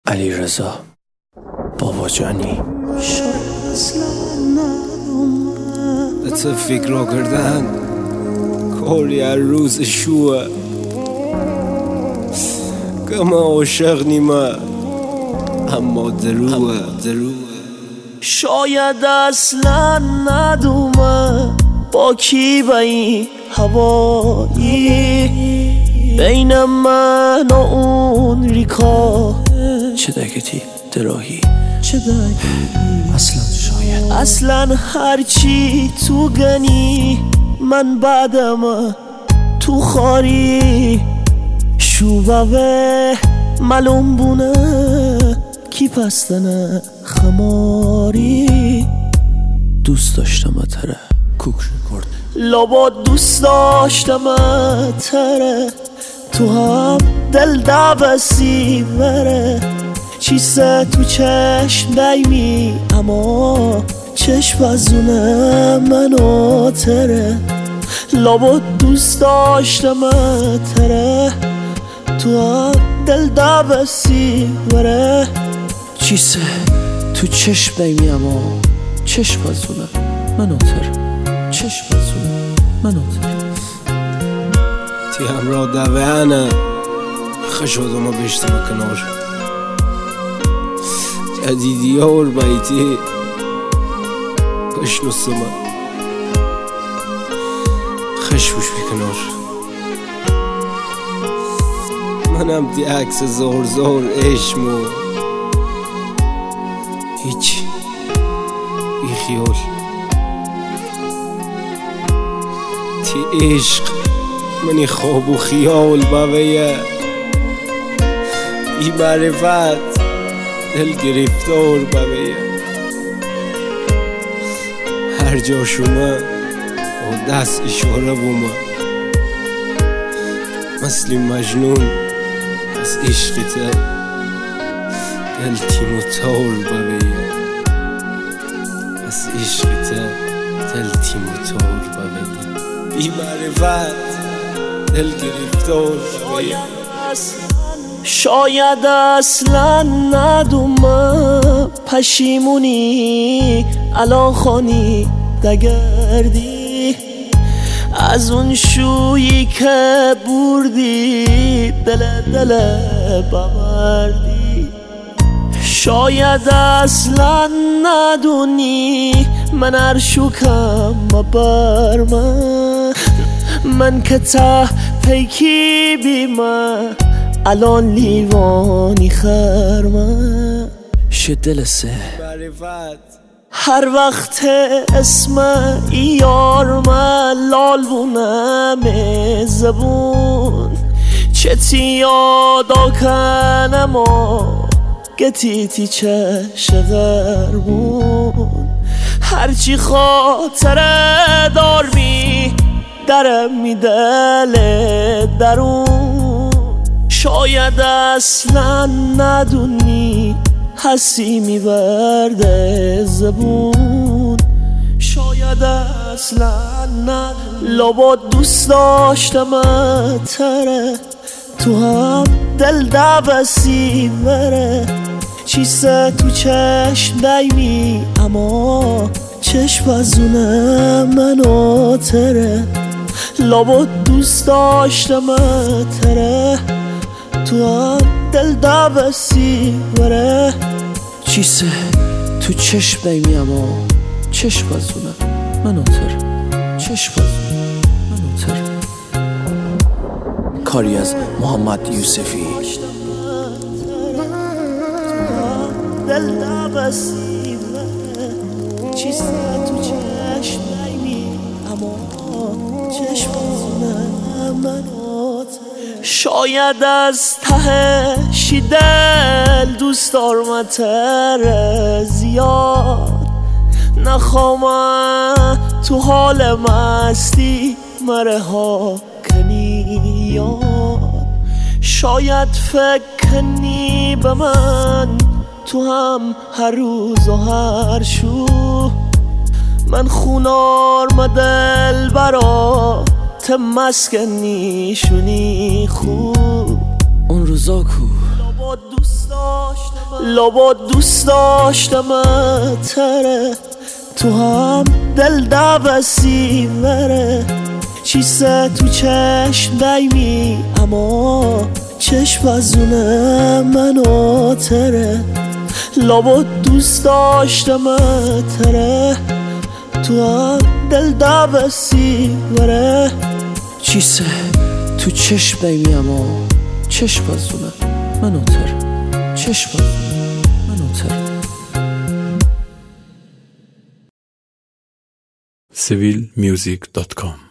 علیرضا باباجانی. به تو فکر را کردن کاری هر روز شوه که ما عاشق نیمه اما دروه. شاید اصلا ندومه با کی به این هوایی بین من و اون ریکا چه دکتی دراهی اصلا هرچی تو گنی من بعدم تو خاری شوبه معلوم بونه کی پستنه خماری دوست داشتم تره کوک کرد لابا دوست داشتم تره تو هم دل دبسی بره چیسه تو چشم دیمی اما چشم ازونه منو تره لابا دوست داشتم تره تو هم دل دبسی بره چیسه تو چشم دیمی اما چشم ازونه منو تره چشم ازونه منو تره تی همراه دوانه خشودم و بشتم کنار جدیدی ها بیتی پشت نسته من خشوش بکنار منم دی عکس زور عشمو هیچ بی خیال تی عشق منی خواب و خیال باویه بی معرفت دل گرفتار باویه هر جا شما با دست اشاره بومه مثل مجنون از عشقت دل تیم و تار باویه از عشقت دل تیم و تار باویه بی معرفت دل گرفتار باویه شاید اصلا ندومه پشیمونی الان خانی دگردی از اون شویی که بردی دل ببردی شاید اصلا ندونی من ارشوکم مبر من که ته پیکی بیمه الان لیوانی خرمه شه دل سه هر وقت اسم یار من لال بونم زبون چتی یادا کنم و گتیتی چش غربون هرچی خاطره دار می درم می دل درون شاید اصلا ندونی حسی میبرده زبون شاید اصلا ندونی لابا دوست داشتم تره تو هم دل دبسی بره چیسه تو چشم دیمی اما چشم ازونه منو تره لابا دوست داشتم تره تو هم دل دبسی بره چیسه تو چشم دیمی اما چشم ازونه منو تره چشم ازونه منو تره کاری از محمد یوسفی دل دبسی بره چیسه تو چشم دیمی اما چشم ازونه منو تره شاید از تهشی دل دوست دارم زیاد نخوام تو حال مستی مره ها کنی یاد شاید فکر کنی به من تو هم هر روز و هر شو من خونار مدل برات مسکنی شونی خوب اون روزا کو دوست داشتم لابد دوست داشتم تره، تو هم دل دبستی وره. چیسه تو چشم دیمی اما چشم از اونه منو تره. لابد دوست داشتم تره، تو هم دل دبستی وره. چیسه تو چشم دیمی اما چشم از اونه منو تره. چشم از اونه منو تره. civilmusic.com